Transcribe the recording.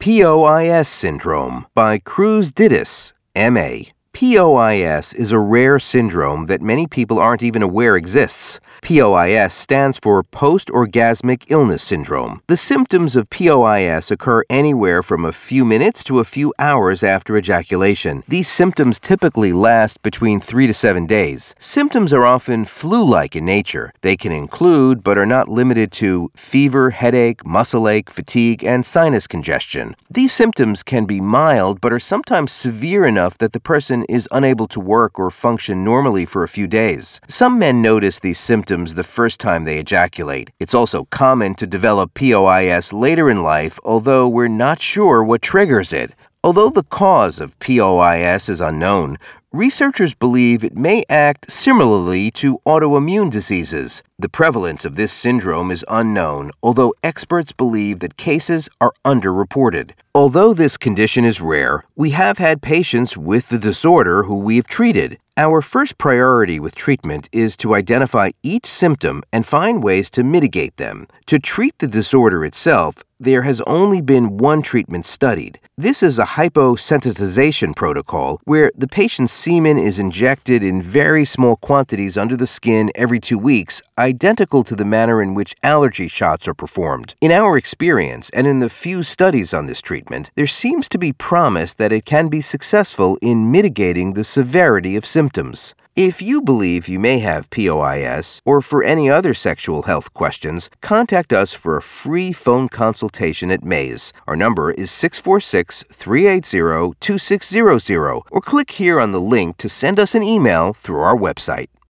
POIS syndrome by Cruz Didis, M.A. POIS is a rare syndrome that many people aren't even aware exists. POIS stands for Post-Orgasmic Illness Syndrome. The symptoms of POIS occur anywhere from a few minutes to a few hours after ejaculation. These symptoms typically last between 3 to 7 days. Symptoms are often flu-like in nature. They can include, but are not limited to, fever, headache, muscle ache, fatigue, and sinus congestion. These symptoms can be mild, but are sometimes severe enough that the person is unable to work or function normally for a few days. Some men notice these symptoms the first time they ejaculate. It's also common to develop POIS later in life, although we're not sure what triggers it. Although the cause of POIS is unknown, researchers believe it may act similarly to autoimmune diseases. The prevalence of this syndrome is unknown, although experts believe that cases are underreported. Although this condition is rare, we have had patients with the disorder who we have treated. Our first priority with treatment is to identify each symptom and find ways to mitigate them. To treat the disorder itself, there has only been one treatment studied. This is a hyposensitization protocol where the patient's semen is injected in very small quantities under the skin every 2 weeks, identical to the manner in which allergy shots are performed. In our experience, and in the few studies on this treatment, there seems to be promise that it can be successful in mitigating the severity of symptoms. If you believe you may have POIS, or for any other sexual health questions, contact us for a free phone consultation at Mays. Our number is 646-380-2600, or click here on the link to send us an email through our website.